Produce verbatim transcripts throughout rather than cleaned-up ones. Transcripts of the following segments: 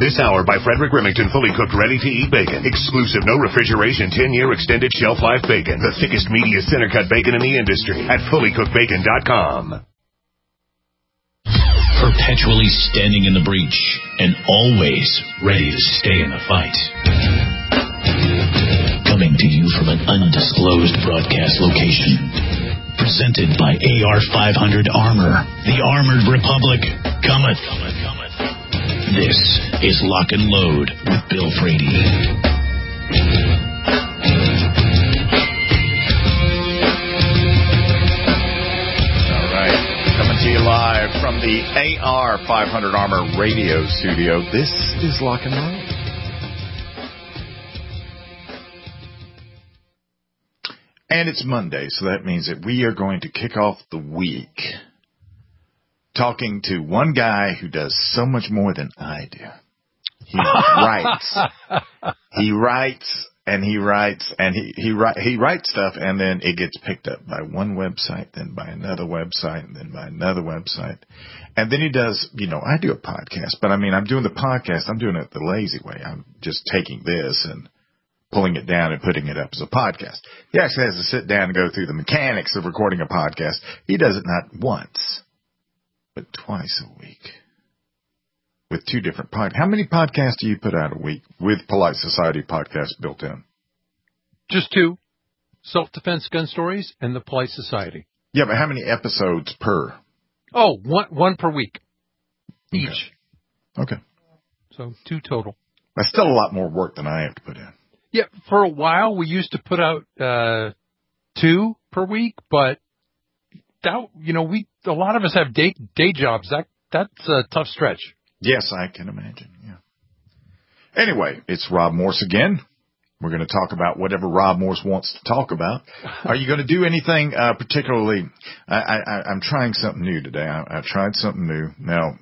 This hour by Frederick Remington, fully cooked, ready-to-eat bacon. Exclusive, no refrigeration, ten-year extended shelf life bacon. The thickest, meatiest center-cut bacon in the industry at fully cooked bacon dot com. Perpetually standing in the breach and always ready to stay in the fight. Coming to you from an undisclosed broadcast location. Presented by A R five hundred Armor. The Armored Republic cometh. This is Lock and Load with Bill Frady. All right. Coming to you live from the A R five hundred Armor radio studio. This is Lock and Load. And it's Monday, so that means that we are going to kick off the week talking to one guy who does so much more than I do. He writes. He writes and he writes and he, he, write, he writes stuff, and then it gets picked up by one website, then by another website, and then by another website. And then he does, you know, I do a podcast, but I mean, I'm doing the podcast. I'm doing it the lazy way. I'm just taking this and pulling it down and putting it up as a podcast. He actually has to sit down and go through the mechanics of recording a podcast. He does it not once, but twice a week with two different podcasts. How many podcasts do you put out a week with Polite Society podcasts built in? Just two. Self-Defense Gun Stories and the Polite Society. Yeah, but how many episodes per? Oh, one, one per week each. Okay. okay. So two total. That's still a lot more work than I have to put in. Yeah, for a while we used to put out uh, two per week, but that, you know, we a lot of us have day day jobs. That that's a tough stretch. Yes, I can imagine. Yeah. Anyway, it's Rob Morse again. We're going to talk about whatever Rob Morse wants to talk about. Are you going to do anything uh, particularly? I, I, I'm trying something new today. I, I tried something new. Now,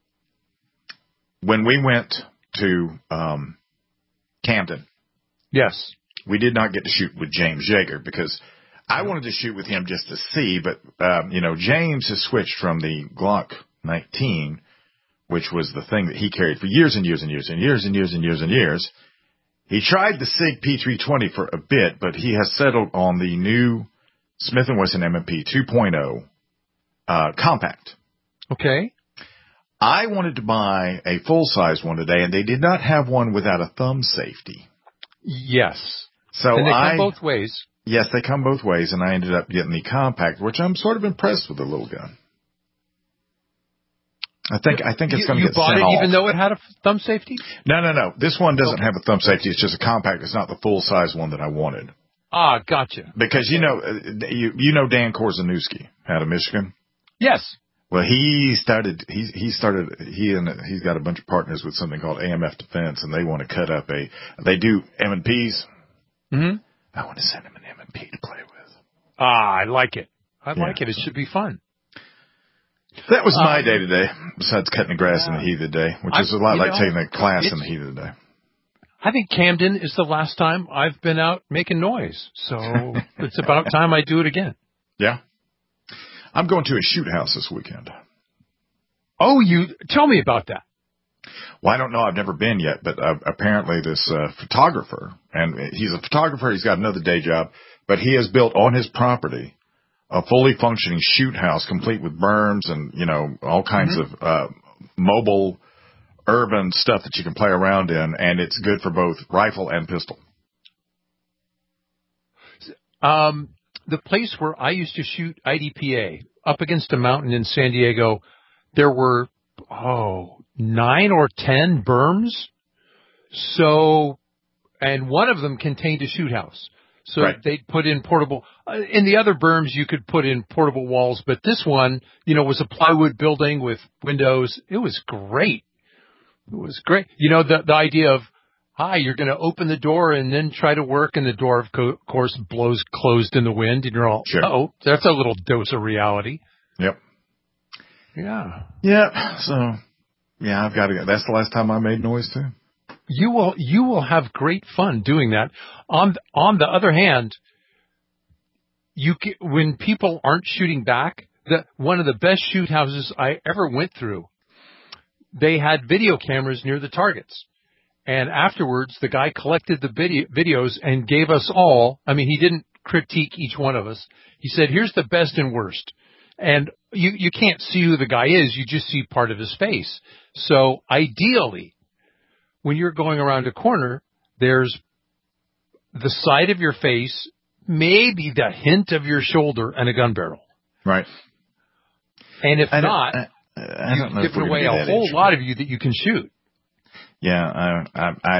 when we went to um, Camden. Yes. We did not get to shoot with James Yeager because I wanted to shoot with him just to see, but, um, you know, James has switched from the Glock nineteen, which was the thing that he carried for years and years and years and years and years and years and years. He tried the SIG P three twenty for a bit, but he has settled on the new Smith and Wesson M and P two point oh uh, compact. Okay. I wanted to buy a full-size one today, and they did not have one without a thumb safety. Yes. So and they I, come both ways. Yes, they come both ways, and I ended up getting the compact, which I'm sort of impressed with the little gun. I think I think it's going to get bought sent it off. even though it had a thumb safety? No, no, no. This one doesn't okay. have a thumb safety. It's just a compact. It's not the full size one that I wanted. Ah, gotcha. Because you know, you you know Dan Korzeniowski out of Michigan. Yes. Well, he started. He he started. He and he's got a bunch of partners with something called A M F Defense, and they want to cut up a. They do M and Ps. Mm-hmm. I want to send him an M and P to play with. Ah, I like it. I yeah. like it. It should be fun. That was my um, day today, besides cutting the grass yeah. in the heat of the day, which I, is a lot like know, taking a class in the heat of the day. I think Camden is the last time I've been out making noise, so it's about time I do it again. Yeah. I'm going to a shoot house this weekend. Oh, you tell me about that. Well, I don't know. I've never been yet, but uh, apparently this uh, photographer, and he's a photographer. He's got another day job, but he has built on his property a fully functioning shoot house, complete with berms and, you know, all kinds mm-hmm. of uh, mobile, urban stuff that you can play around in, and it's good for both rifle and pistol. Um, the place where I used to shoot I D P A, up against a mountain in San Diego, there were, oh, nine or ten berms. So, and one of them contained a shoot house. So right. they'd put in portable, uh, in the other berms you could put in portable walls, but this one, you know, was a plywood building with windows. It was great. It was great. You know, the, the idea of, hi, you're going to open the door and then try to work, and the door, of co- course, blows closed in the wind, and you're all, sure. oh, that's a little dose of reality. Yep. Yeah. Yep. So, yeah, I've got to go. That's the last time I made noise, too. You will you will have great fun doing that. On on the other hand, you can, when people aren't shooting back, the one of the best shoot houses I ever went through, they had video cameras near the targets. And afterwards, the guy collected the video, videos and gave us all, I mean, he didn't critique each one of us. He said, here's the best and worst. And you, you can't see who the guy is. You just see part of his face. So ideally, when you're going around a corner, there's the side of your face, maybe the hint of your shoulder, and a gun barrel. Right. And if I not, I, I don't you've know given away a whole lot of you that you can shoot. Yeah, I, I, I,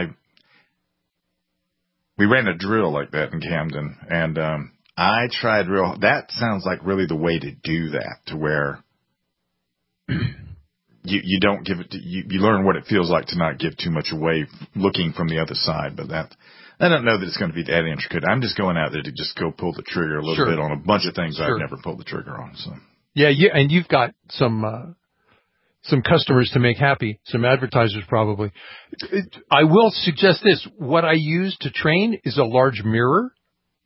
we ran a drill like that in Camden, and um, I tried real. That sounds like really the way to do that, to where you you don't give it. To, you you learn what it feels like to not give too much away, looking from the other side. But that I don't know that it's going to be that intricate. I'm just going out there to just go pull the trigger a little Sure. bit on a bunch of things Sure. I've never pulled the trigger on. So Yeah, you, and you've got some uh, some customers to make happy, some advertisers probably. It, I will suggest this. What I use to train is a large mirror.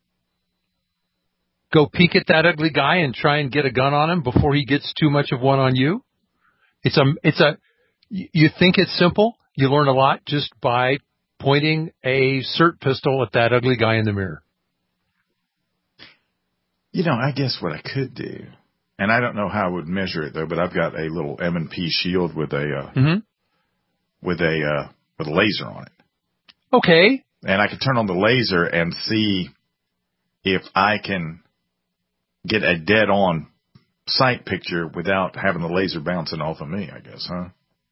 Go peek at that ugly guy and try and get a gun on him before he gets too much of one on you. It's a, it's a, you think it's simple. You learn a lot just by pointing a S I R T pistol at that ugly guy in the mirror. You know, I guess what I could do, and I don't know how I would measure it though, but I've got a little M and P shield with a uh, Mm-hmm. with a uh, with a laser on it, Okay. and I can turn on the laser and see if I can get a dead on sight picture without having the laser bouncing off of me. I guess, huh?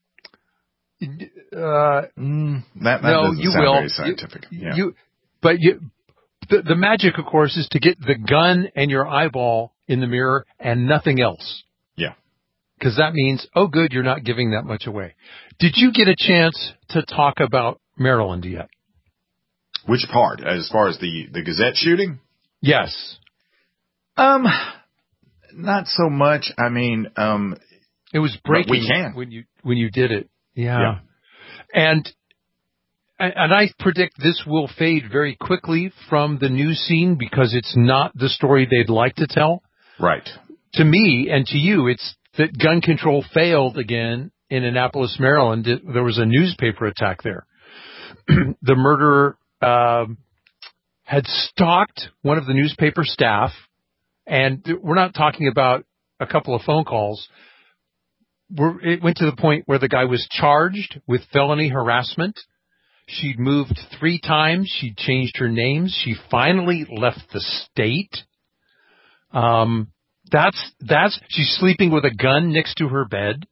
Uh, Mm, that that no, doesn't you sound will. very scientific. You, yeah. you, but you, the, the magic, of course, is to get the gun and your eyeball in the mirror and nothing else. Yeah. Because that means, oh, good, you're not giving that much away. Did you get a chance to talk about Maryland yet? Which part? As far as the the Gazette shooting? Yes. Um, not so much. I mean, um, It was breaking we can. when you when you did it. Yeah. Yeah. And and I predict this will fade very quickly from the news scene because it's not the story they'd like to tell. right. To me and to you, it's that gun control failed again in Annapolis, Maryland. It, there was a newspaper attack there. The murderer um, had stalked one of the newspaper staff, and we're not talking about a couple of phone calls. We're, it went to the point where the guy was charged with felony harassment. She'd moved three times. She'd changed her name. She finally left the state. Um, that's, that's, she's sleeping with a gun next to her bed.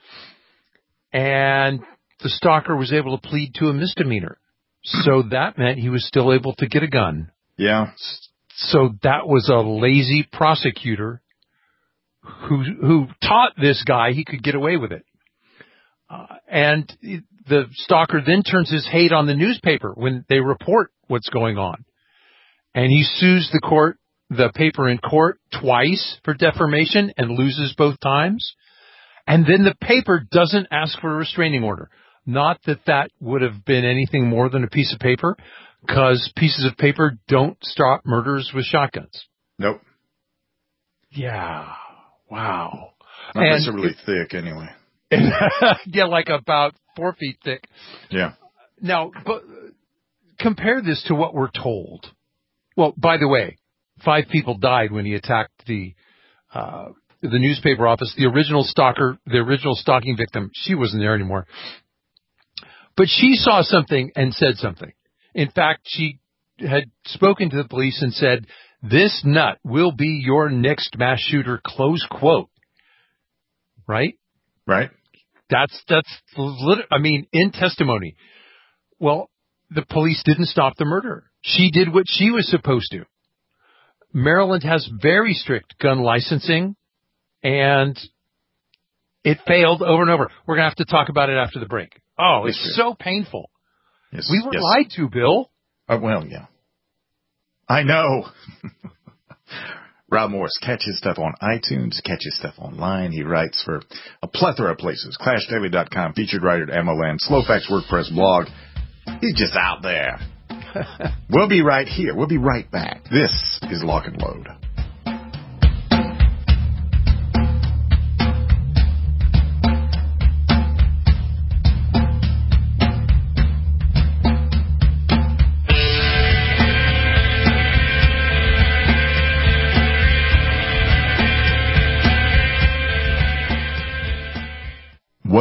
And the stalker was able to plead to a misdemeanor. So that meant he was still able to get a gun. Yeah. So that was a lazy prosecutor who who taught this guy he could get away with it. Uh, and the stalker then turns his hate on the newspaper when they report what's going on. And he sues the court, the paper in court twice for defamation and loses both times. And then the paper doesn't ask for a restraining order. Not that that would have been anything more than a piece of paper, because pieces of paper don't stop murders with shotguns. Nope. Yeah. Wow. Not And necessarily thick anyway. yeah, like about four feet thick. Yeah. Now, but compare this to what we're told. Well, by the way, five people died when he attacked the uh, the newspaper office. The original stalker, the original stalking victim, she wasn't there anymore. But she saw something and said something. In fact, she had spoken to the police and said, "This nut will be your next mass shooter," close quote. Right? Right. That's, that's, lit- I mean, in testimony. Well, the police didn't stop the murder. She did what she was supposed to. Maryland has very strict gun licensing, and it failed over and over. We're going to have to talk about it after the break. Oh, it's Yes, so painful. Yes. We were yes. lied to, Bill. Uh, well, yeah. I know. Rob Morris, catch his stuff on iTunes, catch his stuff online. He writes for a plethora of places. Clash Daily dot com, featured writer at Ammo Land, Slowfax WordPress blog. He's just out there. We'll be right here. We'll be right back. This is Lock and Load.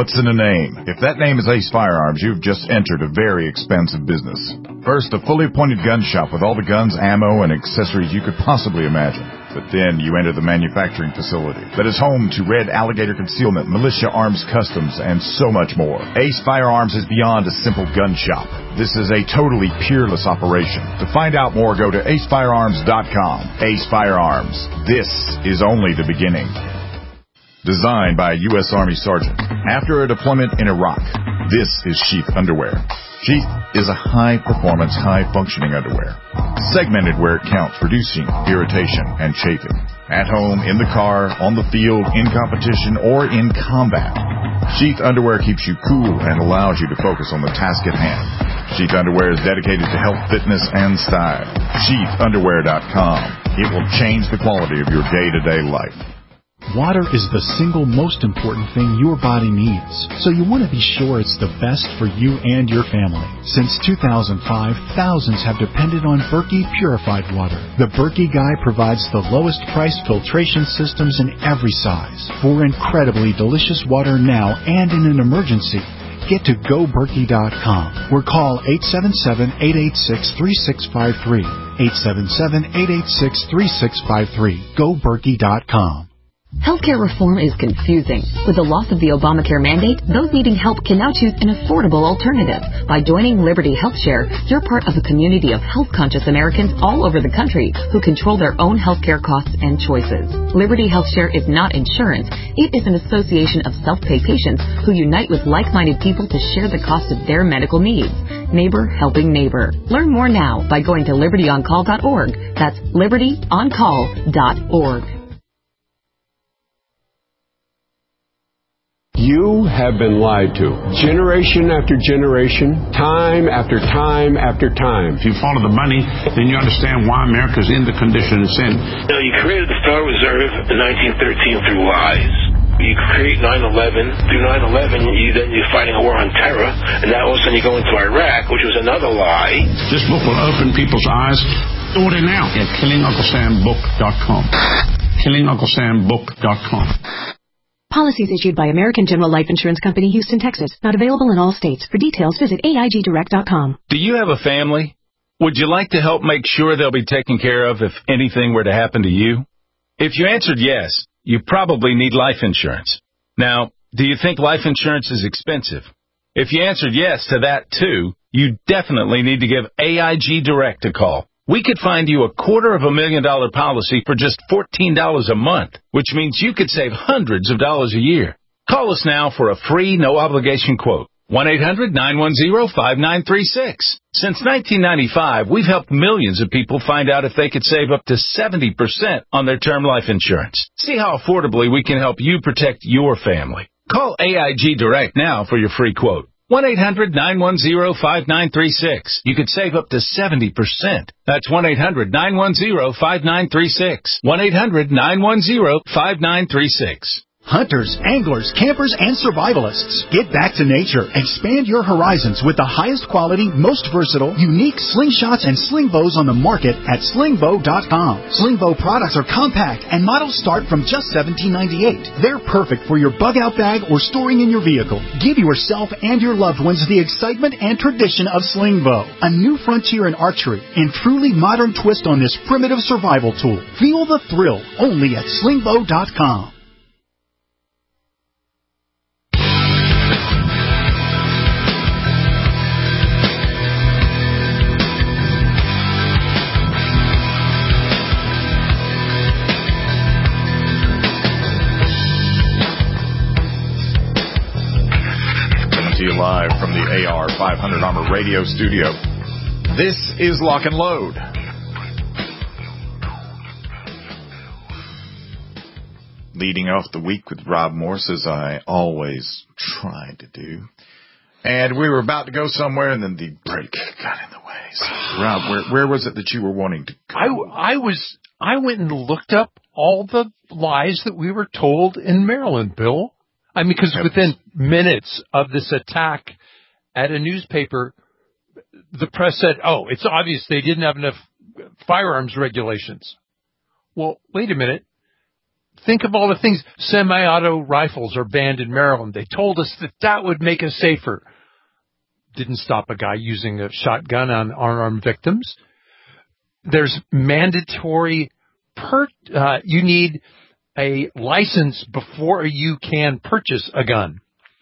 What's in a name? If that name is Ace Firearms, you've just entered a very expensive business. First, a fully appointed gun shop with all the guns, ammo, and accessories you could possibly imagine. But then you enter the manufacturing facility that is home to Red Alligator Concealment, Militia Arms Customs, and so much more. Ace Firearms is beyond a simple gun shop. This is a totally peerless operation. To find out more, go to ace firearms dot com. Ace Firearms. This is only the beginning. Designed by a U S Army Sergeant. After a deployment in Iraq, this is Sheath Underwear. Sheath is a high-performance, high-functioning underwear. Segmented where it counts, reducing irritation and chafing. At home, in the car, on the field, in competition, or in combat. Sheath Underwear keeps you cool and allows you to focus on the task at hand. Sheath Underwear is dedicated to health, fitness, and style. sheath underwear dot com. It will change the quality of your day-to-day life. Water is the single most important thing your body needs, so you want to be sure it's the best for you and your family. Since two thousand five, thousands have depended on Berkey purified water. The Berkey Guy provides the lowest priced filtration systems in every size for incredibly delicious water now and in an emergency. Get to go berkey dot com or call eight seven seven, eight eight six, three six five three. eight seven seven, eight eight six, three six five three. go berkey dot com. Healthcare reform is confusing. With the loss of the Obamacare mandate, those needing help can now choose an affordable alternative. By joining Liberty HealthShare, you're part of a community of health-conscious Americans all over the country who control their own healthcare costs and choices. Liberty HealthShare is not insurance. It is an association of self-pay patients who unite with like-minded people to share the cost of their medical needs. Neighbor helping neighbor. Learn more now by going to liberty on call dot org. That's liberty on call dot org. You have been lied to. Generation after generation, time after time after time. If you follow the money, then you understand why America's in the condition it's in. You know, you created the Federal Reserve in nineteen thirteen through lies. You create nine eleven. Through nine eleven, you, then you're fighting a war on terror, and now all of a sudden you go into Iraq, which was another lie. This book will open people's eyes. Order now at killing uncle sam book dot com. killing uncle sam book dot com. Policies issued by American General Life Insurance Company, Houston, Texas. Not available in all states. For details, visit A I G direct dot com. Do you have a family? Would you like to help make sure they'll be taken care of if anything were to happen to you? If you answered yes, you probably need life insurance. Now, do you think life insurance is expensive? If you answered yes to that too, you definitely need to give A I G Direct a call. We could find you a quarter of a million dollar policy for just fourteen dollars a month, which means you could save hundreds of dollars a year. Call us now for a free, no-obligation quote. one eight hundred, nine one zero, five nine three six. Since nineteen ninety-five, we've helped millions of people find out if they could save up to seventy percent on their term life insurance. See how affordably we can help you protect your family. Call A I G Direct now for your free quote. one eight hundred, nine one zero, five nine three six. You could save up to seventy percent. That's one eight hundred, nine one zero, five nine three six. one eight hundred, nine one zero, five nine three six. Hunters, anglers, campers, and survivalists. Get back to nature. Expand your horizons with the highest quality, most versatile, unique slingshots and sling bows on the market at sling bow dot com. Sling bow products are compact and models start from just seventeen ninety-eight. They're perfect for your bug out bag or storing in your vehicle. Give yourself and your loved ones the excitement and tradition of sling bow. A new frontier in archery and truly modern twist on this primitive survival tool. Feel the thrill only at sling bow dot com. Live from the A R five hundred Armor Radio studio. This is Lock and Load. Leading off the week with Rob Morse, as I always try to do. And we were about to go somewhere, and then the break got in the way. So, Rob, where, where was it that you were wanting to go? I, I was. I went and looked up all the lies that we were told in Maryland, Bill. I mean, because within minutes of this attack at a newspaper, the press said, oh, it's obvious they didn't have enough firearms regulations. Well, wait a minute. think of all the things. Semi-auto rifles are banned in Maryland. They told us that that would make us safer. Didn't stop a guy using a shotgun on unarmed victims. There's mandatory per, uh, you need a license before you can purchase a gun.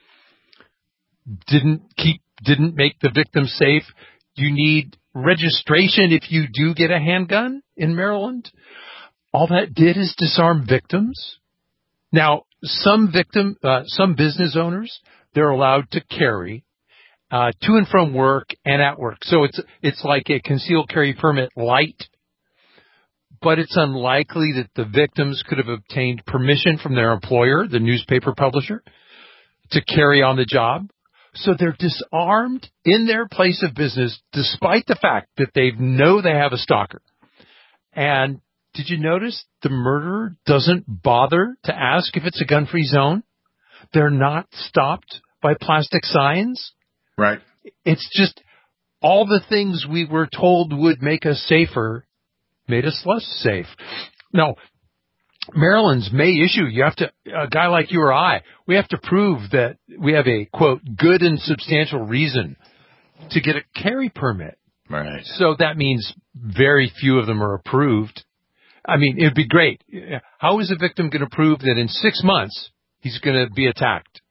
Didn't keep, didn't make the victim safe. You need registration if you do get a handgun in Maryland. All that did is disarm victims. Now, some victim, uh, some business owners, they're allowed to carry, uh, to and from work and at work. So it's, it's like a concealed carry permit light, but it's unlikely that the victims could have obtained permission from their employer, the newspaper publisher, to carry on the job. So they're disarmed in their place of business, despite the fact that they know they have a stalker. And did you notice the murderer doesn't bother to ask if it's a gun-free zone? They're not stopped by plastic signs. Right. It's just all the things we were told would make us safer made us less safe. Now, Maryland's May issue, you have to, a guy like you or I, we have to prove that we have a, quote, good and substantial reason to get a carry permit. Right. So that means very few of them are approved. I mean, it'd be great. How is a victim going to prove that in six months he's going to be attacked?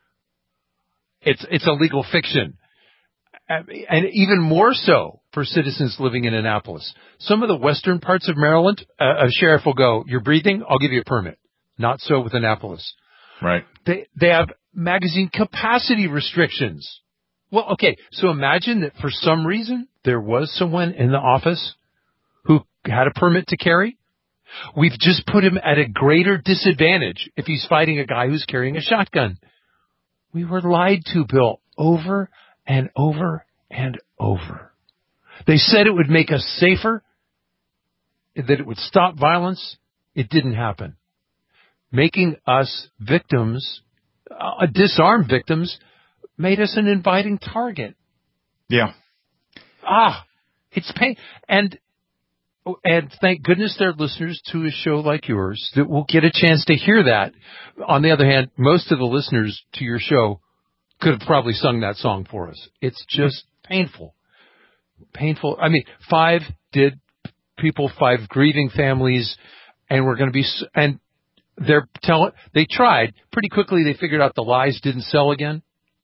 It's, it's a legal fiction. And even more so for citizens living in Annapolis. Some of the western parts of Maryland, uh, a sheriff will go, you're breathing, I'll give you a permit. Not so with Annapolis. Right. They, they have magazine capacity restrictions. Well, okay, so imagine that for some reason there was someone in the office who had a permit to carry. We've just put him at a greater disadvantage if he's fighting a guy who's carrying a shotgun. We were lied to, Bill, over and over and over. They said it would make us safer, that it would stop violence. It didn't happen. Making us victims, uh, disarmed victims, made us an inviting target. Yeah. Ah, it's pain. And, and thank goodness there are listeners to a show like yours that will get a chance to hear that. On the other hand, most of the listeners to your show could have probably sung that song for us. It's just painful. Painful. I mean, five did people, five grieving families, and we're going to be, and they're telling, they tried pretty quickly. They figured out the lies didn't sell again.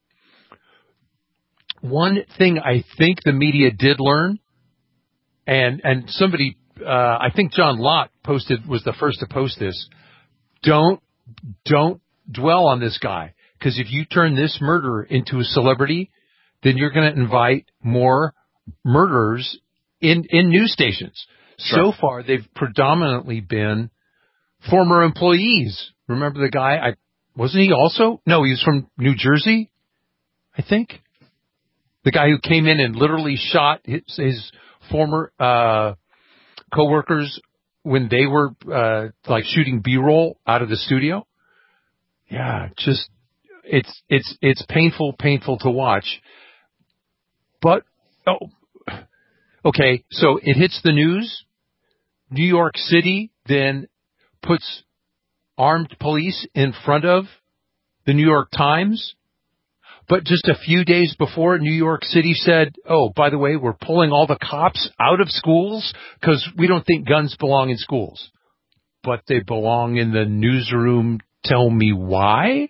One thing I think the media did learn, and, and somebody, uh, I think John Lott posted, was the first to post this. Don't, don't dwell on this guy. Because if you turn this murderer into a celebrity, then you're going to invite more murderers in, in news stations. Sure. So far, they've predominantly been former employees. Remember the guy? I wasn't he also? No, he was from New Jersey, I think. The guy who came in and literally shot his, his former uh, coworkers when they were uh, like shooting B-roll out of the studio. Yeah, just. It's, it's, it's painful, painful to watch. But, oh, okay, so it hits the news. New York City then puts armed police in front of the New York Times. But just a few days before, New York City said, oh, by the way, we're pulling all the cops out of schools because we don't think guns belong in schools. But they belong in the newsroom. Tell me why?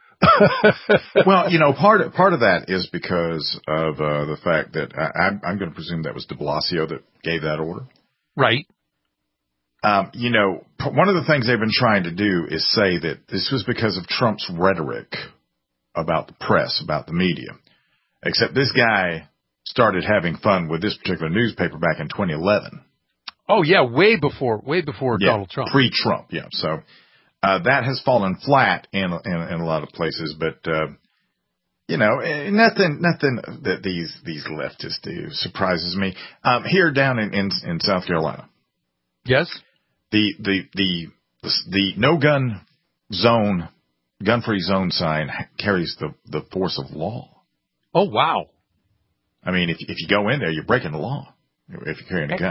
Well, you know, part of, part of that is because of uh, the fact that I, I'm, I'm going to presume that was de Blasio that gave that order. Right. Um, you know, one of the things they've been trying to do is say that this was because of Trump's rhetoric about the press, about the media. Except this guy started having fun with this particular newspaper back in twenty eleven. Oh, yeah, way before, way before yeah, Donald Trump. Pre-Trump, yeah. So uh, that has fallen flat in, in in a lot of places, but uh, you know, nothing nothing that these these leftists do surprises me. Um, here down in, in in South Carolina, yes, the the the the, the no gun zone, gun free zone sign carries the the force of law. Oh wow! I mean, if if you go in there, you're breaking the law if you're carrying a gun.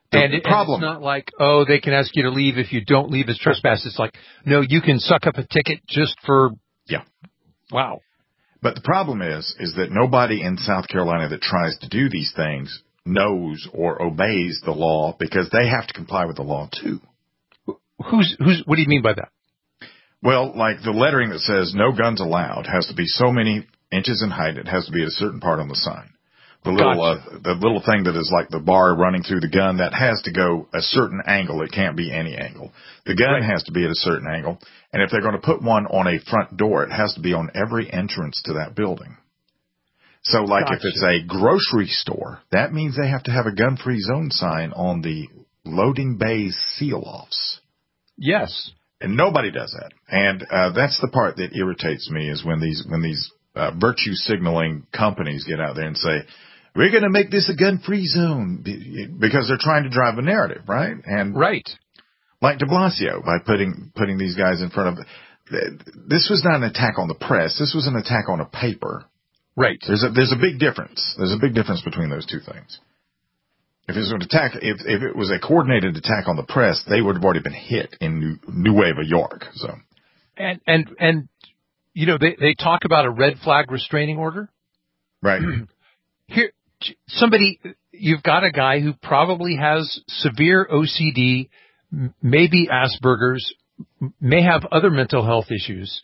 The and, it, problem, and it's not like, oh, they can ask you to leave if you don't leave as trespass. It's like, no, you can suck up a ticket just for, yeah. Wow. But the problem is, is that nobody in South Carolina that tries to do these things knows or obeys the law because they have to comply with the law too. Who's, who's, what do you mean by that? Well, like the lettering that says no guns allowed has to be so many inches in height. It has to be at a certain part on the sign. The little, Gotcha. uh, the little thing that is like the bar running through the gun, that has to go a certain angle. It can't be any angle. The gun Right. has to be at a certain angle. And if they're going to put one on a front door, it has to be on every entrance to that building. So like Gotcha. if it's a grocery store, that means they have to have a gun-free zone sign on the loading bay seal-offs. Yes. And nobody does that. And uh, that's the part that irritates me is when these when these uh, virtue signaling companies get out there and say, we're going to make this a gun-free zone because they're trying to drive a narrative, right? And right. Like de Blasio, by putting putting these guys in front of this was not an attack on the press. This was an attack on a paper. Right. There's a there's a big difference. There's a big difference between those two things. If it was an attack, if if it was a coordinated attack on the press, they would have already been hit in New, Nueva York. So, and and and you know they they talk about a red flag restraining order. Right. Here, somebody, you've got a guy who probably has severe O C D, maybe Asperger's, may have other mental health issues,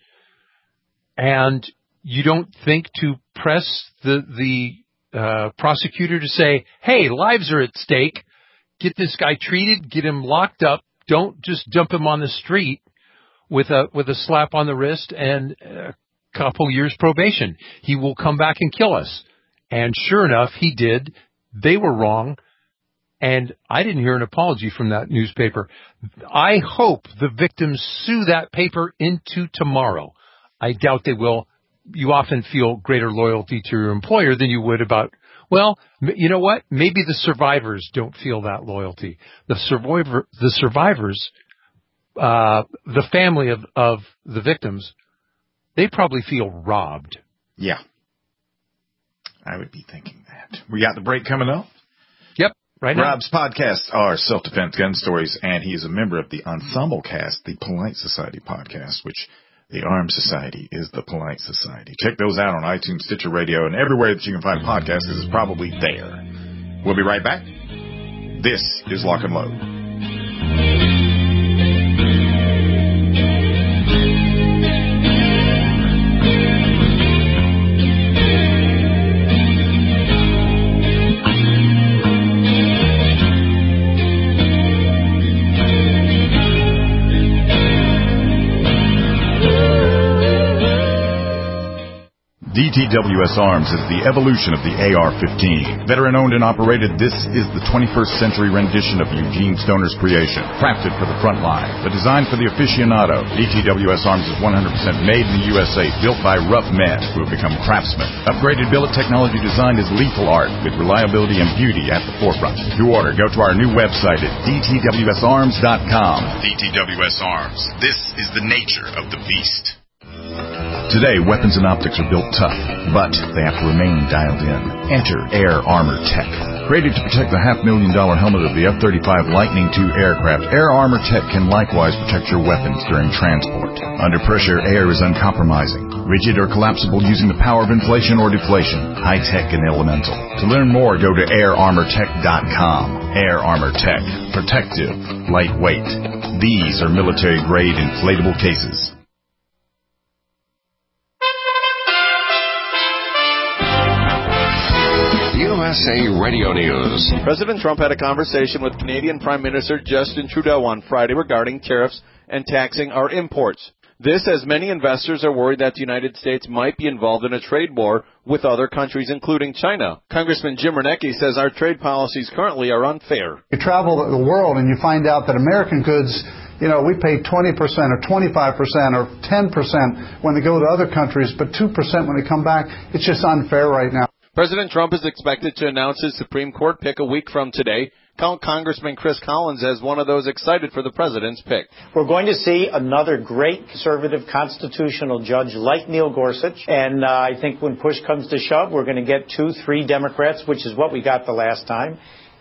and you don't think to press the the uh, prosecutor to say, hey, lives are at stake, get this guy treated, get him locked up, don't just dump him on the street with a with a slap on the wrist and a couple years probation. He will come back and kill us. And sure enough, he did. They were wrong. And I didn't hear an apology from that newspaper. I hope the victims sue that paper into tomorrow. I doubt they will. You often feel greater loyalty to your employer than you would about, well, you know what? Maybe the survivors don't feel that loyalty. The survivor, the survivors, uh, the family of, of the victims, they probably feel robbed. Yeah. I would be thinking that. We got the break coming up. Yep, right now. Rob's podcasts are Self-Defense Gun Stories, and he is a member of the Ensemble Cast, the Polite Society podcast, which the Armed Society is the Polite Society. Check those out on iTunes, Stitcher Radio, and everywhere that you can find podcasts, because it's probably there. We'll be right back. This is Lock and Load. D T W S Arms is the evolution of the A R fifteen. Veteran-owned and operated, this is the twenty-first century rendition of Eugene Stoner's creation. Crafted for the front line, but designed for the aficionado, D T W S Arms is one hundred percent made in the U S A, built by rough men who have become craftsmen. Upgraded billet technology designed as lethal art, with reliability and beauty at the forefront. To order, go to our new website at D T W S arms dot com. D T W S Arms. This is the nature of the beast. Today, weapons and optics are built tough, but they have to remain dialed in. Enter Air Armor Tech. Created to protect the half-million dollar helmet of the F thirty-five Lightning two aircraft, Air Armor Tech can likewise protect your weapons during transport. Under pressure, air is uncompromising, rigid or collapsible using the power of inflation or deflation, high-tech and elemental. To learn more, go to air armor tech dot com. Air Armor Tech. Protective. Lightweight. These are military-grade inflatable cases. U S A Radio News. President Trump had a conversation with Canadian Prime Minister Justin Trudeau on Friday regarding tariffs and taxing our imports. This as many investors are worried that the United States might be involved in a trade war with other countries, including China. Congressman Jim Renecki says our trade policies currently are unfair. You travel the world and you find out that American goods, you know, we pay twenty percent or twenty-five percent or ten percent when they go to other countries, but two percent when they come back. It's just unfair right now. President Trump is expected to announce his Supreme Court pick a week from today. Count Congressman Chris Collins as one of those excited for the president's pick. We're going to see another great conservative constitutional judge like Neil Gorsuch. And uh, I think when push comes to shove, we're going to get two, three Democrats, which is what we got the last time.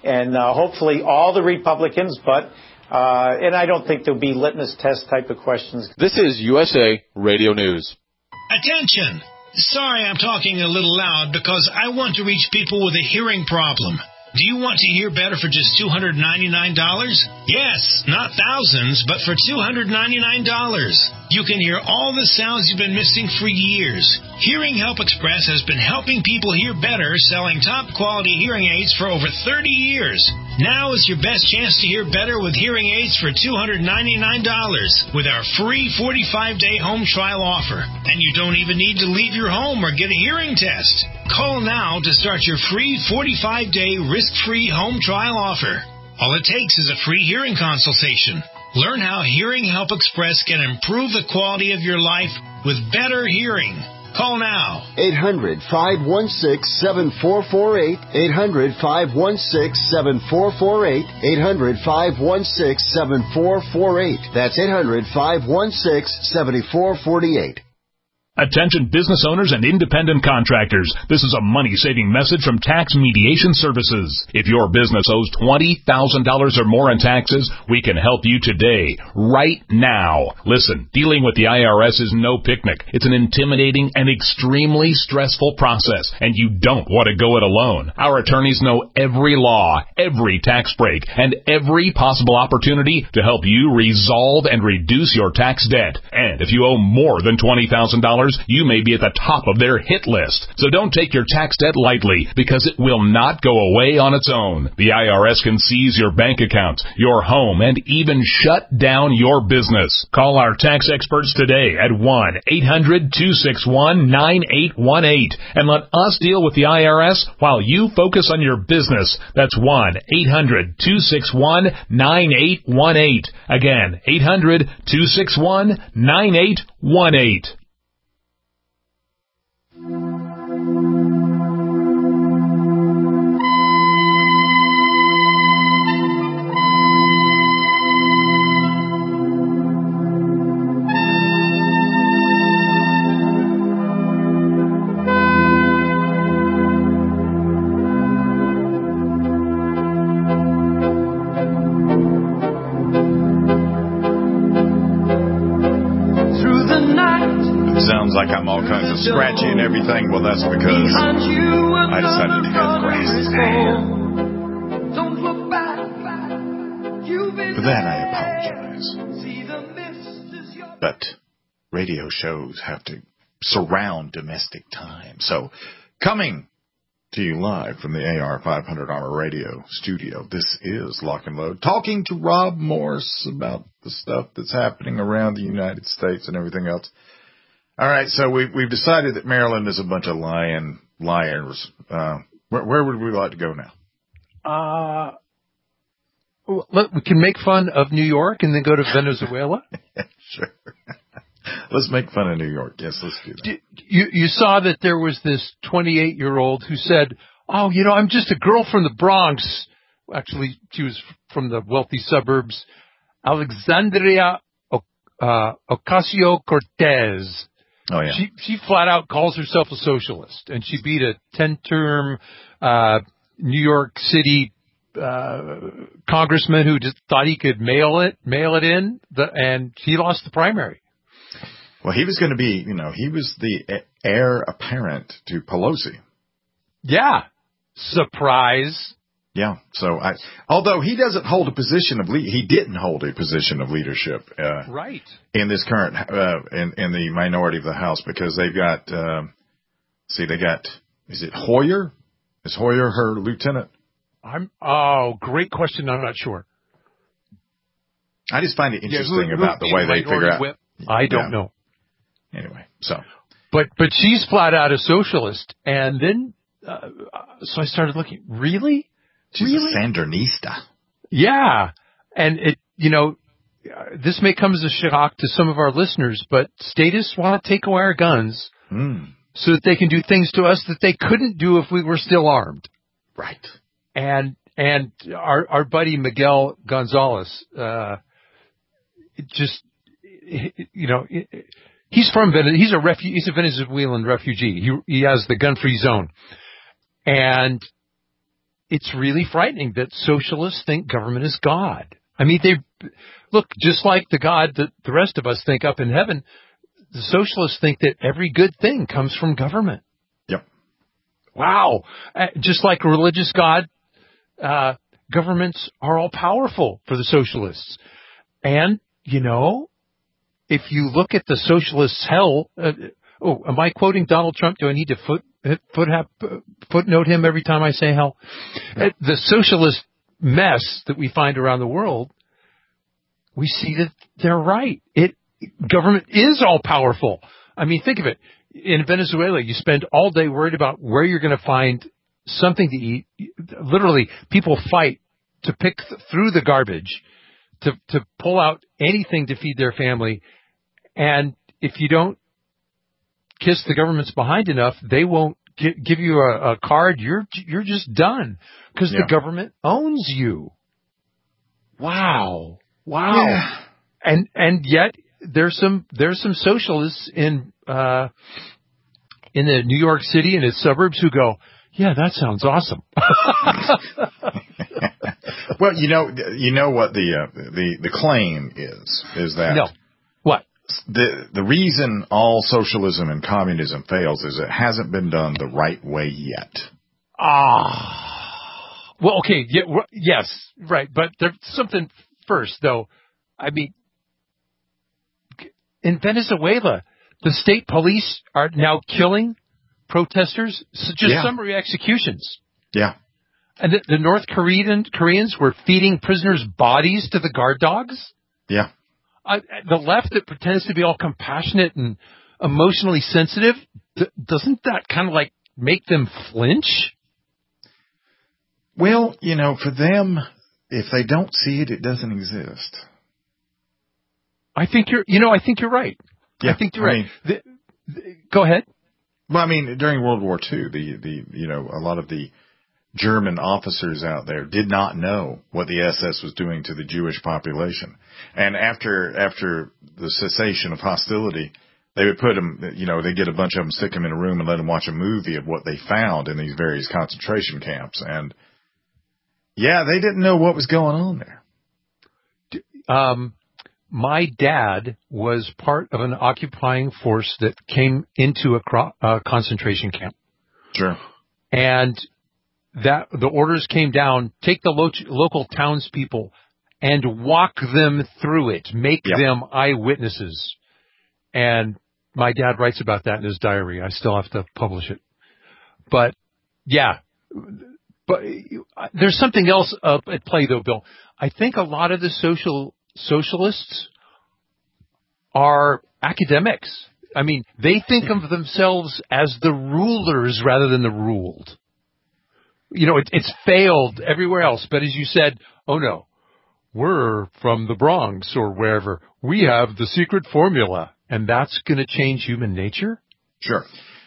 and uh, hopefully all the Republicans, but uh, and I don't think there'll be litmus test type of questions. This is U S A Radio News. Attention! Sorry I'm talking a little loud because I want to reach people with a hearing problem. Do you want to hear better for just two hundred ninety-nine dollars? Yes, not thousands, but for two hundred ninety-nine dollars. You can hear all the sounds you've been missing for years. Hearing Help Express has been helping people hear better, selling top-quality hearing aids for over thirty years. Now is your best chance to hear better with hearing aids for two hundred ninety-nine dollars with our free forty-five day home trial offer. And you don't even need to leave your home or get a hearing test. Call now to start your free forty-five day risk-free home trial offer. All it takes is a free hearing consultation. Learn how Hearing Help Express can improve the quality of your life with better hearing. Call now. eight hundred, five one six, seven four four eight. eight hundred, five one six, seven four four eight. eight hundred, five one six, seven four four eight. That's eight hundred, five one six, seven four four eight. Attention business owners and independent contractors. This is a money-saving message from Tax Mediation Services. If your business owes twenty thousand dollars or more in taxes, we can help you today, right now. Listen, dealing with the I R S is no picnic. It's an intimidating and extremely stressful process, and you don't want to go it alone. Our attorneys know every law, every tax break, and every possible opportunity to help you resolve and reduce your tax debt. And if you owe more than twenty thousand dollars, you may be at the top of their hit list. So don't take your tax debt lightly, because it will not go away on its own. The I R S can seize your bank accounts, your home, and even shut down your business. Call our tax experts today at one eight hundred, two six one, nine eight one eight and let us deal with the I R S while you focus on your business. That's one eight hundred, two six one, nine eight one eight. Again, eight hundred, two six one, nine eight one eight. Like I'm all kinds of scratchy and everything. Well, that's because I decided to cut grass. For that, I apologize. But radio shows have to surround domestic time. So, coming to you live from the A R five hundred Armor Radio studio, this is Lock and Load, talking to Rob Morse about the stuff that's happening around the United States and everything else. All right, so we've, we've decided that Maryland is a bunch of lying liars. Uh, where, where would we like to go now? Uh, well, look, we can make fun of New York and then go to Venezuela. Sure. Let's make fun of New York. Yes, let's do that. You, you saw that there was this twenty-eight-year-old who said, oh, you know, I'm just a girl from the Bronx. Actually, she was from the wealthy suburbs. Alexandria uh, Ocasio-Cortez. Oh, yeah. She she flat out calls herself a socialist, and she beat a ten-term uh, New York City uh, congressman who just thought he could mail it mail it in, the, and he lost the primary. Well, he was going to be, you know, he was the heir apparent to Pelosi. Yeah, surprise. Yeah. So, I, although he doesn't hold a position of le- he didn't hold a position of leadership, uh, right, in this current uh, in in the minority of the House, because they've got um, see they got is it Hoyer? Is Hoyer her lieutenant? I'm oh great question. I'm not sure. I just find it interesting yeah, who, about who the way they figure out. Whip? I don't yeah. know. Anyway, so but but she's flat out a socialist, and then uh, so I started looking. Really. She's really? a Sandinista. Yeah. And it, you know, this may come as a shock to some of our listeners, but statists want to take away our guns mm. so that they can do things to us that they couldn't do if we were still armed. Right. And, and our, our buddy Miguel Gonzalez, uh, it just, you know, he's from, he's a refu- he's a Venezuelan refugee. He, he has the gun-free zone. And it's really frightening that socialists think government is God. I mean, they look just like the God that the rest of us think up in heaven. The socialists think that every good thing comes from government. Yep. Wow. Uh, just like a religious God, uh, governments are all powerful for the socialists. And, you know, if you look at the socialists' hell, uh, oh, am I quoting Donald Trump? Do I need to foot, foot, footnote him every time I say hell? No. Uh, the socialist mess that we find around the world, we see that they're right. It, government is all powerful. I mean, think of it. In Venezuela, you spend all day worried about where you're going to find something to eat. Literally, people fight to pick th- through the garbage, to, to pull out anything to feed their family. And if you don't kiss the government's behind enough, they won't gi- give you a, a card. You're, you're just done because yeah. the government owns you. Wow. Wow. Yeah. And, and yet there's some, there's some socialists in, uh, in the New York City and its suburbs who go, yeah, that sounds awesome. Well, you know, you know what the, uh, the, the claim is, is that. No. What? The, the reason all socialism and communism fails is it hasn't been done the right way yet. Ah. Well, okay. Yeah, yes. Right. But there's something first, though. I mean, in Venezuela, the state police are now killing protesters, so just yeah. summary executions. Yeah. And the, the North Korean Koreans were feeding prisoners' bodies to the guard dogs. Yeah. Uh, the left that pretends to be all compassionate and emotionally sensitive, th- doesn't that kind of like make them flinch? Well, you know, for them, if they don't see it, it doesn't exist. I think you're, you know, I think you're right. Yeah, I think you're I right. mean, the, the, go ahead. Well, I mean, during World War Two, the, the, you know, a lot of the German officers out there did not know what the S S was doing to the Jewish population. And after, after the cessation of hostility, they would put them, you know, they'd get a bunch of them, stick them in a room and let them watch a movie of what they found in these various concentration camps. And yeah, they didn't know what was going on there. Um, My dad was part of an occupying force that came into a cro- uh, concentration camp. Sure. And that the orders came down, take the lo- local townspeople and walk them through it, make yep. them eyewitnesses. And my dad writes about that in his diary. I still have to publish it. But, yeah. But there's something else up at play, though, Bill. I think a lot of the social socialists are academics. I mean, they think of themselves as the rulers rather than the ruled. You know, it, it's failed everywhere else. But as you said, oh, no, we're from the Bronx or wherever. We have the secret formula, and that's going to change human nature? Sure.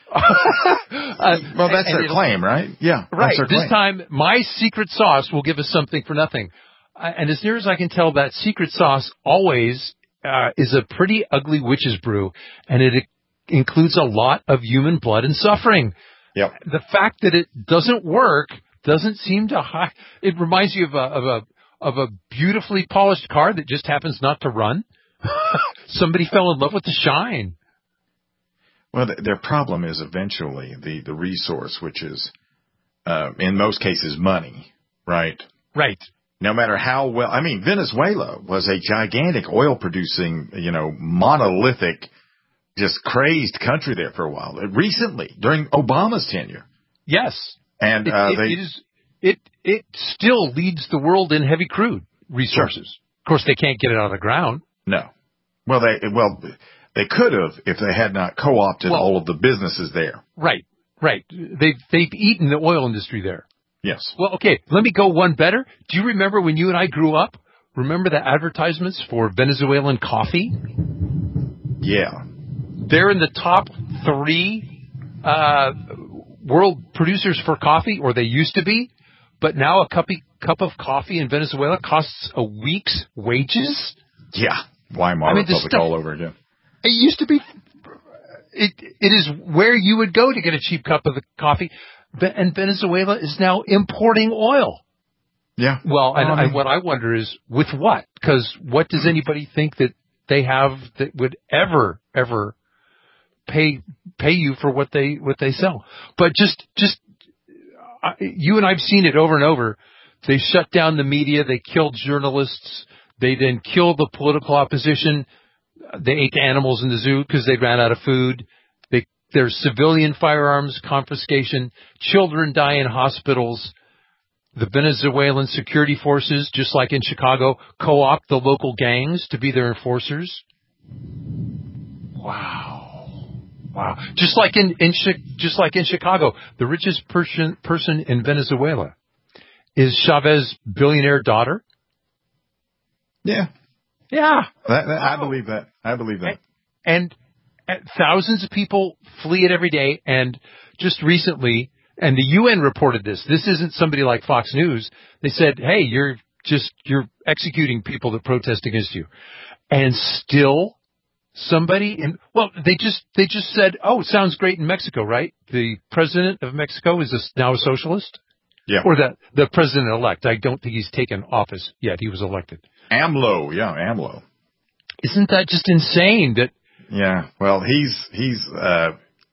uh, well, that's their claim, right? Yeah. Right. That's this time, my secret sauce will give us something for nothing. Uh, and as near as I can tell, that secret sauce always uh, is a pretty ugly witch's brew, and it includes a lot of human blood and suffering. Yep. The fact that it doesn't work doesn't seem to hi- it reminds you of a, of a of a beautifully polished car that just happens not to run. Somebody fell in love with the shine. Well, th- their problem is eventually the, the resource, which is, uh, in most cases, money, right? Right. No matter how well, I mean, Venezuela was a gigantic oil producing, you know, monolithic, just crazed country there for a while. Recently, during Obama's tenure. Yes. And, it, uh, it, they, it is, it, it still leads the world in heavy crude resources. Sure. Of course, they can't get it out of the ground. No. Well, they, well, they could have if they had not co-opted well, all of the businesses there. Right. Right. They've, they've eaten the oil industry there. Yes. Well, okay, let me go one better. Do you remember when you and I grew up? Remember the advertisements for Venezuelan coffee? Yeah. They're in the top three uh, world producers for coffee, or they used to be. But now a cup, cup of coffee in Venezuela costs a week's wages? Yeah. Weimar I mean, Republic stuff, all over again. It used to be... It, it is where you would go to get a cheap cup of the coffee. and Venezuela is now importing oil. Yeah. Well, and um, I, what I wonder is with what? Because what does anybody think that they have that would ever, ever pay pay you for what they what they sell? But just just uh, you and I've seen it over and over. They shut down the media. They killed journalists. They then killed the political opposition. They ate the animals in the zoo because they ran out of food. They, there's civilian firearms confiscation. Children die in hospitals. The Venezuelan security forces, just like in Chicago, co-opt the local gangs to be their enforcers. Wow. Wow. Just like in, in just like in Chicago, the richest person, person in Venezuela is Chavez's billionaire daughter. Yeah. Yeah. That, that, I believe that. I believe that. And, and thousands of people flee it every day. And just recently, and the U N reported this. This isn't somebody like Fox News. They said, hey, you're just, you're executing people that protest against you. And still somebody in, well, they just, they just said, oh, it sounds great in Mexico, right? The president of Mexico is a, now a socialist. Yeah. Or the, the president-elect. I don't think he's taken office yet. He was elected. AMLO. Yeah, AMLO. Isn't that just insane that? Yeah. Well, he's, he's, uh,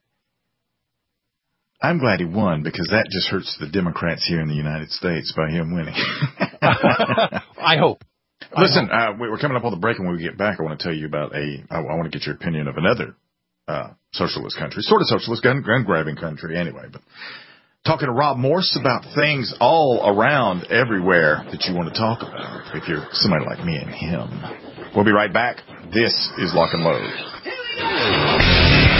I'm glad he won because that just hurts the Democrats here in the United States by him winning. I hope. Listen, I hope. Uh, we're coming up on the break, and when we get back, I want to tell you about a, I, I want to get your opinion of another, uh, socialist country, sort of socialist, gun, gun grabbing country anyway, but talking to Rob Morse about things all around everywhere that you want to talk about if you're somebody like me and him. We'll be right back. This is Lock and Load.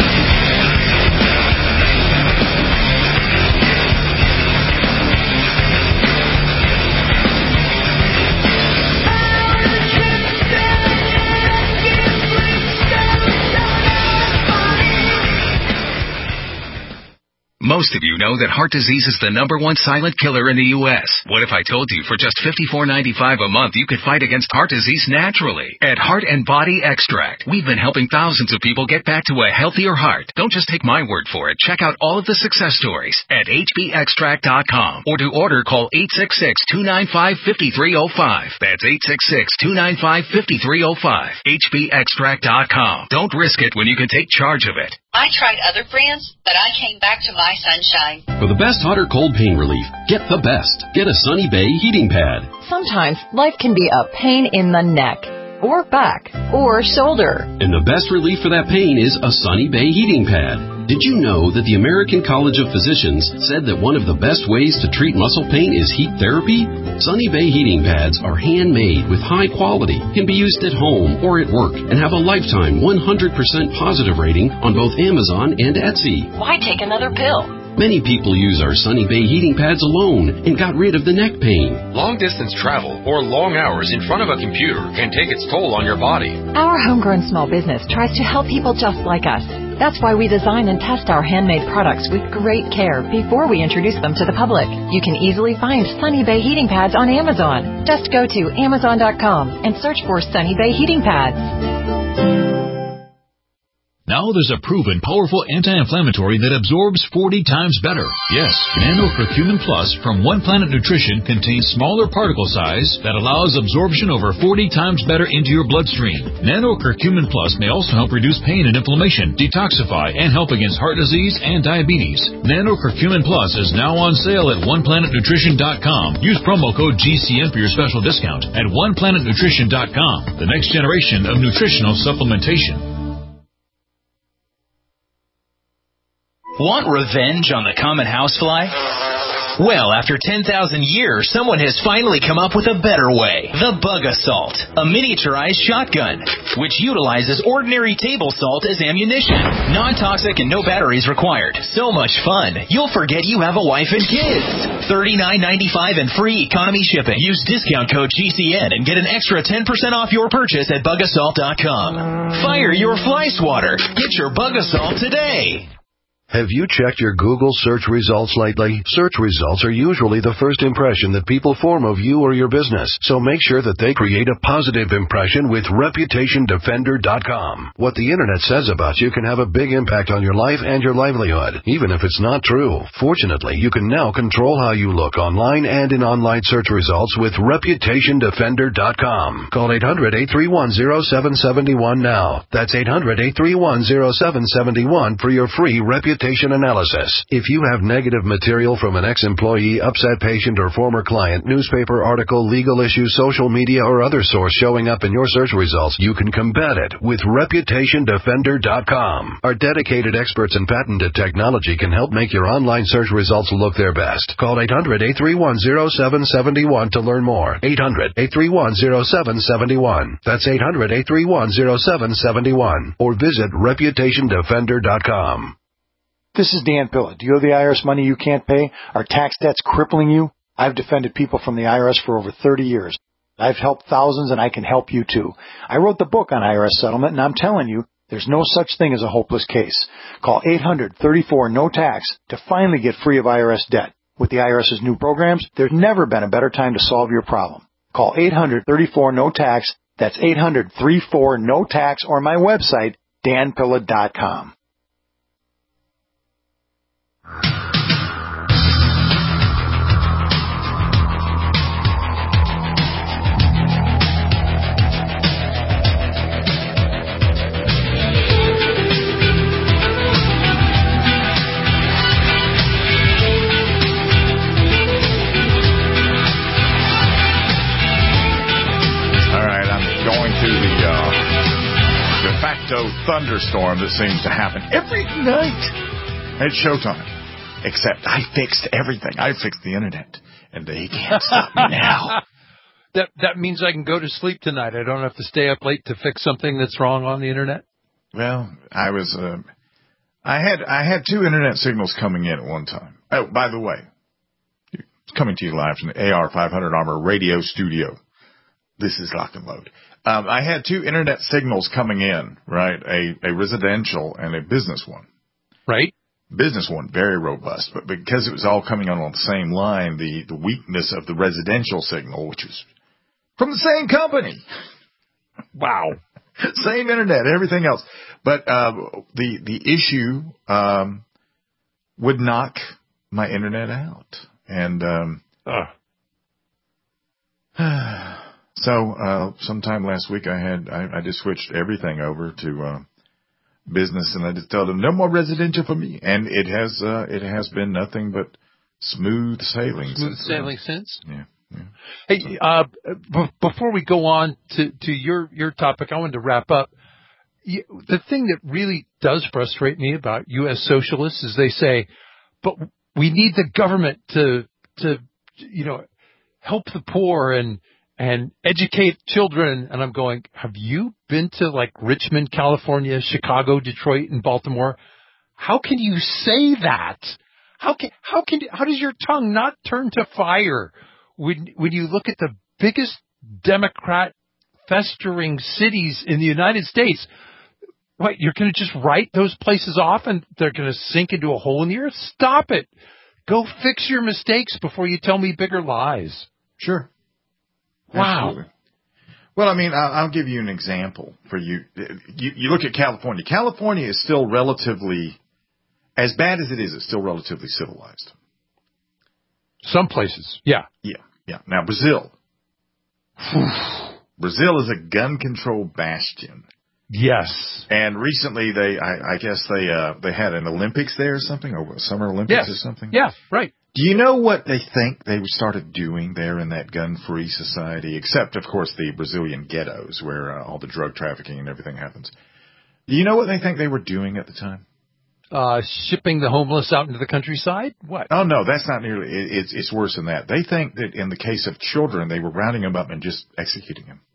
Most of you know that heart disease is the number one silent killer in the U S What if I told you for just fifty-four ninety-five a month you could fight against heart disease naturally? At Heart and Body Extract, we've been helping thousands of people get back to a healthier heart. Don't just take my word for it. Check out all of the success stories at H B extract dot com. Or to order, call eight six six, two nine five, five three zero five. That's eight six six, two nine five, five three zero five. H B extract dot com. Don't risk it when you can take charge of it. I tried other brands, but I came back to my Sunshine. For the best hot or cold pain relief, get the best. Get a Sunny Bay heating pad. Sometimes life can be a pain in the neck, or back, or shoulder. And the best relief for that pain is a Sunny Bay heating pad. Did you know that the American College of Physicians said that one of the best ways to treat muscle pain is heat therapy? Sunny Bay heating pads are handmade with high quality, can be used at home or at work, and have a lifetime one hundred percent positive rating on both Amazon and Etsy. Why take another pill? Many people use our Sunny Bay heating pads alone and got rid of the neck pain. Long-distance travel or long hours in front of a computer can take its toll on your body. Our homegrown small business tries to help people just like us. That's why we design and test our handmade products with great care before we introduce them to the public. You can easily find Sunny Bay heating pads on Amazon. Just go to amazon dot com and search for Sunny Bay heating pads. Now there's a proven powerful anti-inflammatory that absorbs forty times better. Yes, Nano Curcumin Plus from One Planet Nutrition contains smaller particle size that allows absorption over forty times better into your bloodstream. Nano Curcumin Plus may also help reduce pain and inflammation, detoxify, and help against heart disease and diabetes. Nano Curcumin Plus is now on sale at one planet nutrition dot com. Use promo code G C N for your special discount at one planet nutrition dot com. The next generation of nutritional supplementation. Want revenge on the common housefly? Well, after ten thousand years, someone has finally come up with a better way. The Bug Assault, a miniaturized shotgun, which utilizes ordinary table salt as ammunition. Non-toxic and no batteries required. So much fun, you'll forget you have a wife and kids. thirty-nine ninety-five and free economy shipping. Use discount code G C N and get an extra ten percent off your purchase at bug assault dot com. Fire your fly swatter. Get your Bug Assault today. Have you checked your Google search results lately? Search results are usually the first impression that people form of you or your business, so make sure that they create a positive impression with Reputation Defender dot com. What the Internet says about you can have a big impact on your life and your livelihood, even if it's not true. Fortunately, you can now control how you look online and in online search results with Reputation Defender dot com. Call eight hundred, eight three one, zero seven seven one now. That's eight hundred, eight three one, zero seven seven one for your free reputation analysis. If you have negative material from an ex-employee, upset patient, or former client, newspaper article, legal issue, social media, or other source showing up in your search results, you can combat it with Reputation Defender dot com. Our dedicated experts in patented technology can help make your online search results look their best. Call eight hundred, eight three one, zero seven seven one to learn more. eight hundred, eight three one, zero seven seven one. That's eight hundred, eight three one, zero seven seven one. Or visit Reputation Defender dot com. This is Dan Pilla. Do you owe the I R S money you can't pay? Are tax debts crippling you? I've defended people from the I R S for over thirty years. I've helped thousands, and I can help you too. I wrote the book on I R S settlement, and I'm telling you, there's no such thing as a hopeless case. Call eight hundred, thirty-four, no tax to finally get free of I R S debt. With the IRS's new programs, there's never been a better time to solve your problem. Call eight hundred, thirty-four, no tax. That's eight hundred, thirty-four, no tax, or my website, Dan Pilla dot com. Thunderstorm that seems to happen every night at Showtime. Except I fixed everything. I fixed the internet, and they can't stop me now. That that means I can go to sleep tonight. I don't have to stay up late to fix something that's wrong on the internet. Well, I was. Uh, I had I had two internet signals coming in at one time. Oh, by the way, it's coming to you live from the A R five hundred Armor Radio Studio. This is Lock and Load. Um, I had two internet signals coming in, right? A, a residential and a business one. Right. Business one, very robust. But because it was all coming on on the same line, the, the weakness of the residential signal, which was from the same company. Wow. Same internet, everything else. But uh, the, the issue um, would knock my internet out. And um, uh. So, uh, sometime last week I had, I, I just switched everything over to, uh, business, and I just told them no more residential for me. And it has, uh, it has been nothing but smooth sailing. Smooth since, sailing uh, since? Yeah. yeah. Hey, uh, b- before we go on to, to your, your topic, I wanted to wrap up. You, the thing that really does frustrate me about U S socialists is they say, but we need the government to, to, you know, help the poor and, and educate children. And I'm going, have you been to like Richmond, California, Chicago, Detroit, and Baltimore? How can you say that? How can, how can, how does your tongue not turn to fire when, when you look at the biggest Democrat festering cities in the United States? What, you're going to just write those places off and they're going to sink into a hole in the earth? Stop it. Go fix your mistakes before you tell me bigger lies. Sure. Wow. Absolutely. Well, I mean, I'll, I'll give you an example for you. you. You look at California. California is still relatively, as bad as it is, it's still relatively civilized. Some places, yeah. Yeah, yeah. Now, Brazil. Brazil is a gun control bastion. Yes. And recently, they, I, I guess they, uh, they had an Olympics there or something, or Summer Olympics yes. or something. Yeah, right. Do you know what they think they started doing there in that gun-free society? Except, of course, the Brazilian ghettos where uh, all the drug trafficking and everything happens. Do you know what they think they were doing at the time? Uh, shipping the homeless out into the countryside? What? Oh, no, that's not nearly. It, it's, it's worse than that. They think that in the case of children, they were rounding them up and just executing them.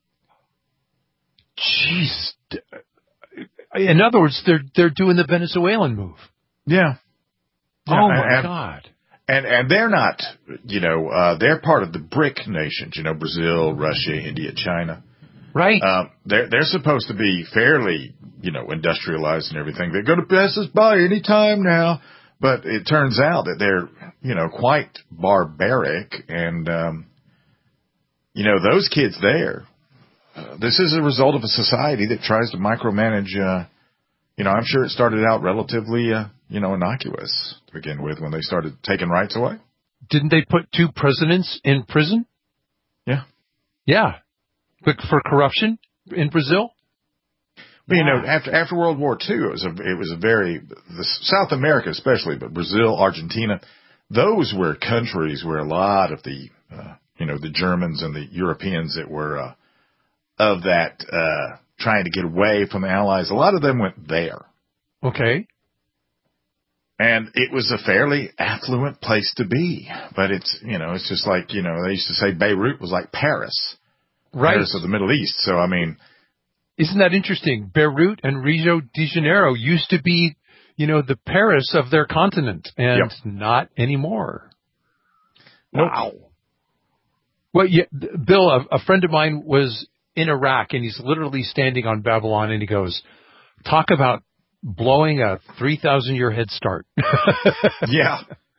Jeez. In other words, they're they're doing the Venezuelan move. Yeah. Oh, yeah, my and, God. And and they're not, you know, uh, they're part of the BRIC nations, you know, Brazil, Russia, India, China. Right. Uh, they're, they're supposed to be fairly, you know, industrialized and everything. They're going to pass us by any time now. But it turns out that they're, you know, quite barbaric. And, um, you know, those kids there, uh, this is a result of a society that tries to micromanage, uh, you know, I'm sure it started out relatively, uh, you know, innocuous to begin with when they started taking rights away. Didn't they put two presidents in prison? Yeah. Yeah. But for corruption in Brazil? Well, you know, after after World War Two, it was a it was a very the South America especially, but Brazil, Argentina, those were countries where a lot of the uh, you know the Germans and the Europeans that were uh, of that uh, trying to get away from the Allies. A lot of them went there. Okay. And it was a fairly affluent place to be, but it's you know it's just like you know they used to say Beirut was like Paris, right. Paris of the Middle East. So I mean. Isn't that interesting? Beirut and Rio de Janeiro used to be, you know, the Paris of their continent, and yep. not anymore. Nope. Wow. Well, yeah, Bill, a, a friend of mine was in Iraq, and he's literally standing on Babylon, and he goes, talk about blowing a three thousand year head start. Yeah.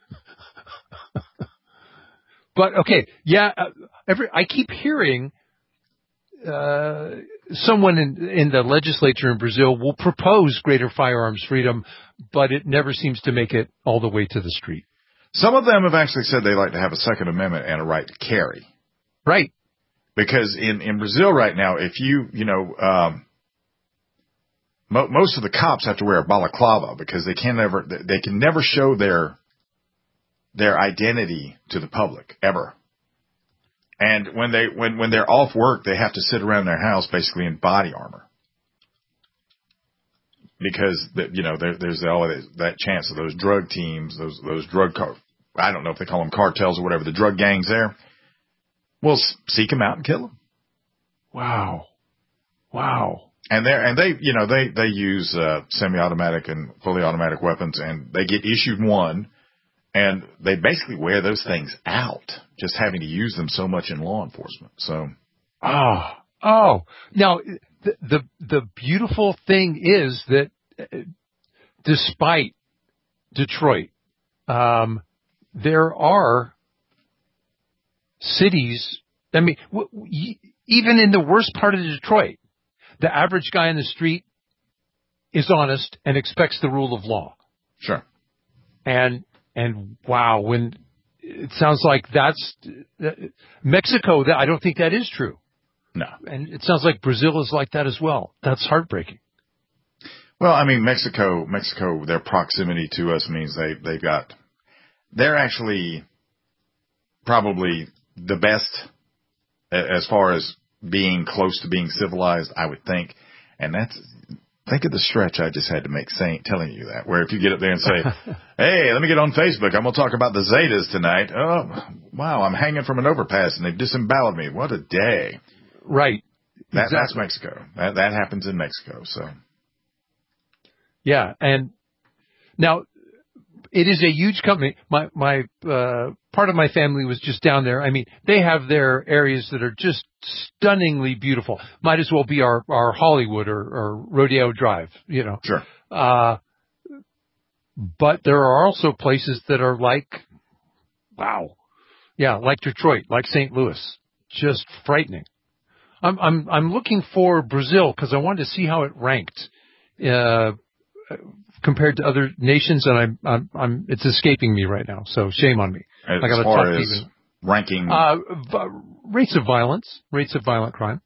But, okay, yeah, uh, every I keep hearing... Uh, someone in, in the legislature in Brazil will propose greater firearms freedom, but it never seems to make it all the way to the street. Some of them have actually said they like to have a Second Amendment and a right to carry. Right. Because in, in Brazil right now, if you, you know, um, mo- most of the cops have to wear a balaclava because they can never, they can never show their, their identity to the public ever. And when they when when they're off work, they have to sit around their house basically in body armor because the, you know there, there's always that chance of those drug teams, those those drug car I don't know if they call them cartels or whatever, the drug gangs there will seek them out and kill them. Wow, wow. And they and they you know they they use uh, semi-automatic and fully automatic weapons, and they get issued one. And they basically wear those things out, just having to use them so much in law enforcement. So, oh, oh. Now, the the, the beautiful thing is that uh, despite Detroit, um, there are cities. I mean, w- w- even in the worst part of Detroit, the average guy in the street is honest and expects the rule of law. Sure. And And wow, when it sounds like that's uh, Mexico, that I don't think that is true. No. And it sounds like Brazil is like that as well. That's heartbreaking. Well, I mean, Mexico, Mexico, their proximity to us means they, they've got, they're actually probably the best as far as being close to being civilized, I would think. And that's, think of the stretch I just had to make saying, telling you that, where if you get up there and say, hey, let me get on Facebook. I'm going to talk about the Zetas tonight. Oh, wow, I'm hanging from an overpass and they've disemboweled me. What a day. Right. That, exactly. That's Mexico. That, that happens in Mexico. So. Yeah. And now it is a huge company. My, my, uh, part of my family was just down there. I mean, they have their areas that are just stunningly beautiful. Might as well be our, our Hollywood or, or Rodeo Drive, you know. Sure. Uh, but there are also places that are like, wow. Yeah, like Detroit, like Saint Louis. Just frightening. I'm, I'm, I'm looking for Brazil because I wanted to see how it ranked, uh, compared to other nations, and I'm, I'm, I'm, it's escaping me right now. So shame on me. As I got far talk as even. ranking, uh, v- rates of violence, rates of violent crime.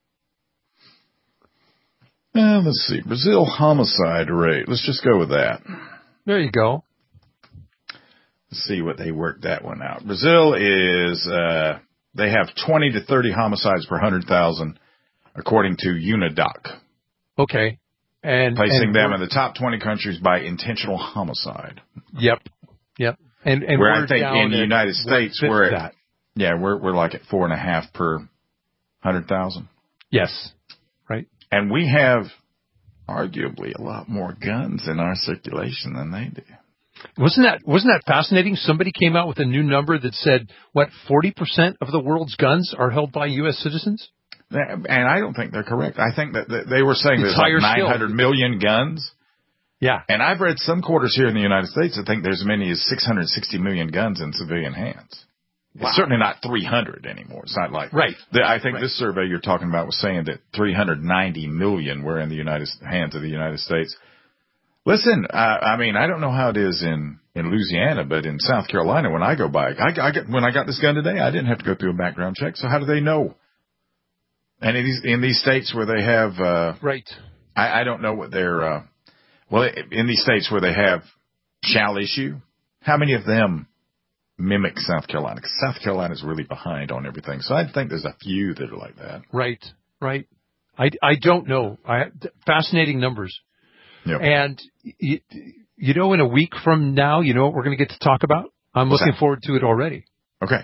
Uh, let's see, Brazil homicide rate. Let's just go with that. There you go. Let's see what they worked that one out. Brazil is, uh, they have twenty to thirty homicides per one hundred thousand, according to UNIDOC. Okay. And placing and them in the top twenty countries by intentional homicide. Yep. Yep. And, and where we're I think in the United States, we're at, that. yeah, we're, we're like at four and a half per hundred thousand. Yes. Right. And we have arguably a lot more guns in our circulation than they do. Wasn't that, wasn't that fascinating? Somebody came out with a new number that said, what, forty percent of the world's guns are held by U S citizens? And I don't think they're correct. I think that, that they were saying there's like nine hundred million guns. Yeah. And I've read some quarters here in the United States that think there's as many as six hundred sixty million guns in civilian hands. Wow. It's certainly not three hundred anymore. It's not like, right. The, I think right. this survey you're talking about was saying that three hundred ninety million were in the United hands of the United States. Listen, I, I mean, I don't know how it is in, in Louisiana, but in South Carolina, when I go by, I, I get, when I got this gun today, I didn't have to go through a background check. So how do they know? And in these, in these states where they have, uh, right. I, I don't know what their, uh, well, in these states where they have shall issue, how many of them mimic South Carolina? Because South Carolina is really behind on everything. So I think there's a few that are like that. Right, right. I, I don't know. I, fascinating numbers. Yep. And, you, you know, in a week from now, you know what we're going to get to talk about? I'm What's looking that? forward to it already. Okay.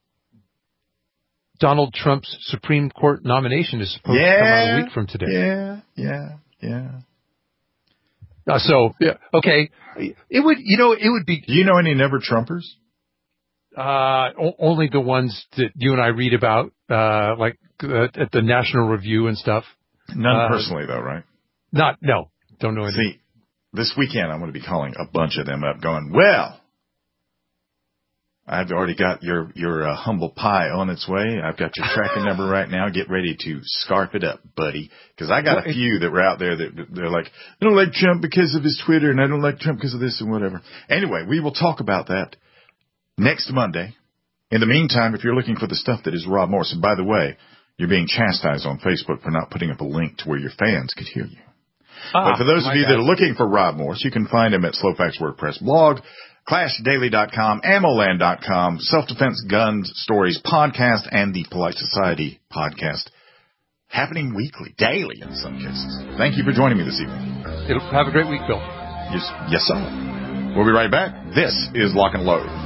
Donald Trump's Supreme Court nomination is supposed yeah, to come out a week from today. Yeah, yeah, yeah. Uh, so, yeah, okay. It would, you know, it would be. Do you know any never Trumpers? Uh, o- only the ones that you and I read about, uh, like uh, at the National Review and stuff. None uh, personally, though, right? Not, no, don't know any. See, this weekend I'm going to be calling a bunch of them up, going, well. I've already got your, your uh, humble pie on its way. I've got your tracking number right now. Get ready to scarf it up, buddy. Because I got a few that were out there that they're like, I don't like Trump because of his Twitter, and I don't like Trump because of this and whatever. Anyway, we will talk about that next Monday. In the meantime, if you're looking for the stuff that is Rob Morris, and by the way, you're being chastised on Facebook for not putting up a link to where your fans could hear you. Ah, but for those of you God. that are looking for Rob Morris, you can find him at Slowfax WordPress blog, clash daily dot com, ammoland dot com, Self-Defense Guns Stories podcast, and the Polite Society podcast, happening weekly, daily in some cases. Thank you for joining me this evening. It'll have a great week, Bill. Yes, yes, sir. We'll be right back. This is Lock and Load.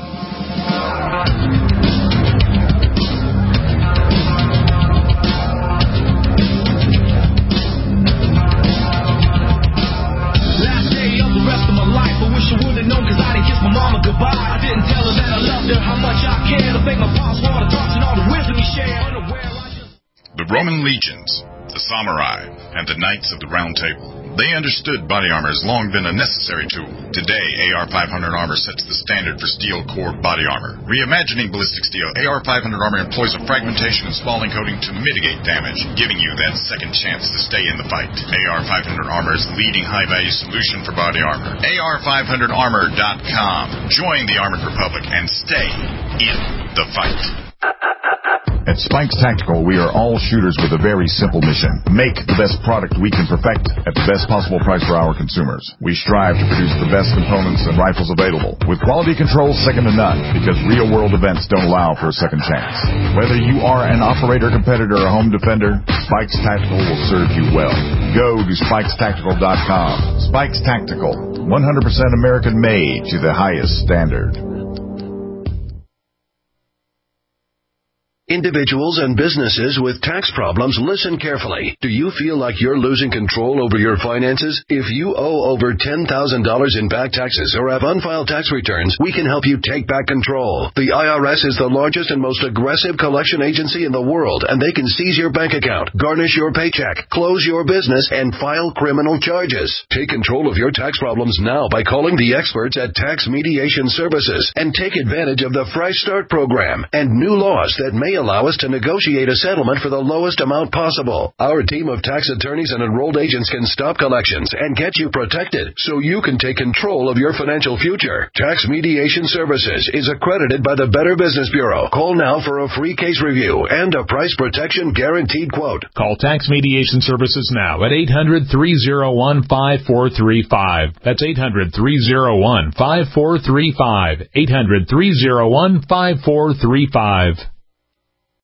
I didn't tell her that I loved her, how much I cared. I think my pops wanted to talk and all the wisdom he shared. Unaware, I just... The Roman legions, the samurai, and the knights of the Round Table. They understood body armor has long been a necessary tool. Today, A R five hundred armor sets the standard for steel core body armor. Reimagining ballistic steel, A R five hundred armor employs a fragmentation and spalling coating to mitigate damage, giving you that second chance to stay in the fight. A R five hundred armor is the leading high-value solution for body armor. A R five hundred armor dot com. Join the Armored Republic and stay in the fight. At Spikes Tactical, we are all shooters with a very simple mission. Make the best product we can perfect at the best possible price for our consumers. We strive to produce the best components and rifles available, with quality control second to none, because real-world events don't allow for a second chance. Whether you are an operator, competitor, or home defender, Spikes Tactical will serve you well. Go to spikes tactical dot com. Spikes Tactical, one hundred percent American-made to the highest standard. Individuals and businesses with tax problems, listen carefully. Do you feel like you're losing control over your finances? If you owe over ten thousand dollars in back taxes or have unfiled tax returns, we can help you take back control. The I R S is the largest and most aggressive collection agency in the world, and they can seize your bank account, garnish your paycheck, close your business, and file criminal charges. Take control of your tax problems now by calling the experts at Tax Mediation Services and take advantage of the Fresh Start program and new laws that may allow us to negotiate a settlement for the lowest amount possible. Our team of tax attorneys and enrolled agents can stop collections and get you protected so you can take control of your financial future. Tax Mediation Services is accredited by the Better Business Bureau. Call now for a free case review and a price protection guaranteed quote. Call Tax Mediation Services now at eight hundred, three oh one, five four three five. That's eight hundred, three oh one, five four three five. eight hundred, three oh one, five four three five.